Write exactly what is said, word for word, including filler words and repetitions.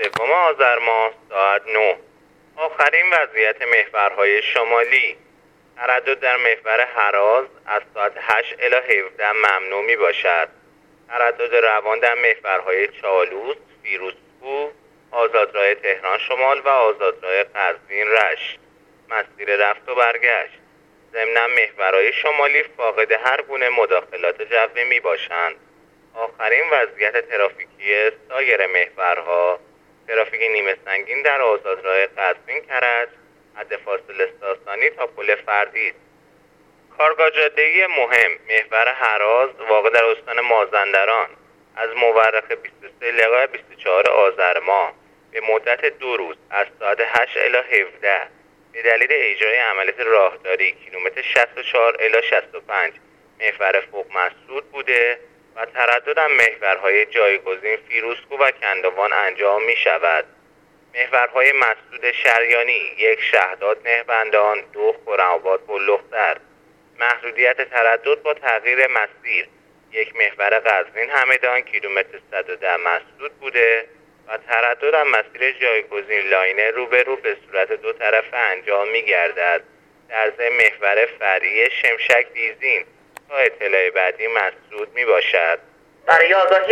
سوم آذر ماه ساعت نه. آخرین وضعیت محورهای شمالی: تردد در محور هراز از ساعت هشت الی هفده ممنوع می باشد. تردد روان در محورهای چالوس، فیروزکوه، آزادراه تهران شمال و آزادراه قزوین رشت. مسیر رفت و برگشت: ضمن محورهای شمالی فاقد هر گونه مداخلات جوی می باشند. آخرین وضعیت ترافیکی سایر محورها: ترافیک نیمه سنگین در آزادراه قزوین کرج حد فاصله ساسانی تا پل فردید. کارگاه جاده‌ای مهم: محور هراز واقع در استان مازندران از مورخ بیست و سه لقای بیست و چهار آذر ماه به مدت دو روز از ساعت هشت الی هفده به دلیل اجرای عملیات راهداری کیلومتر شصت و چهار الی شصت و پنج محور فوق مسدود بوده و تردد در محورهای جایگزین فیروزکوه و کندوان انجام می شود. محورهای مسدود شریانی: یک شهداد نهبندان، دو خرم‌آباد بلوختر. محدودیت تردد با تغییر مسیر: یک محور قزوین همدان کیلومتر صد و ده مسدود بوده و تردد در مسیر جایگزین لاینه روبرو به صورت دو طرفه انجام می گردد. در ضمن محور فرعی شمشک دیزین تا اطلاع بعدی مسدود می باشد. برای آگاهی